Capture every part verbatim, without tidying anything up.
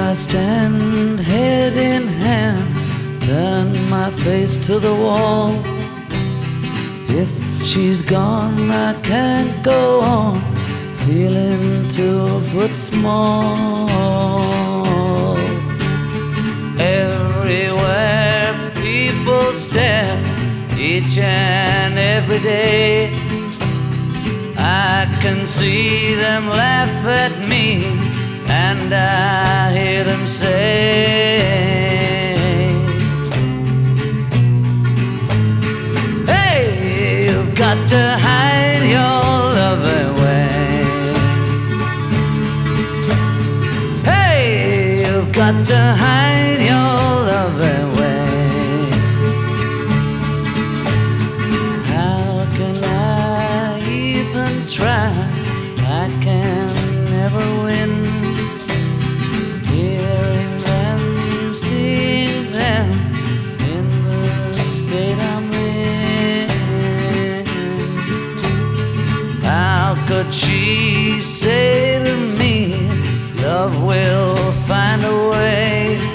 I stand head in hand, turn my face to the wall. If she's gone, I can't go on, feeling two foot small. Everywhere people stare, each and every day. I can see them laugh at me, and I hear them say, hey, you've got to hide your love away. Hey, you've got to hide your love away. How can I even try? I can never win. Hearing them, seeing them in the state I'm in. How could she say to me, love will find a way?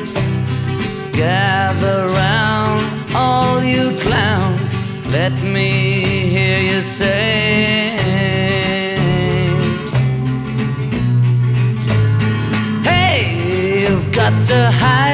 Gather round, all you clowns, let me hear you say, got to hide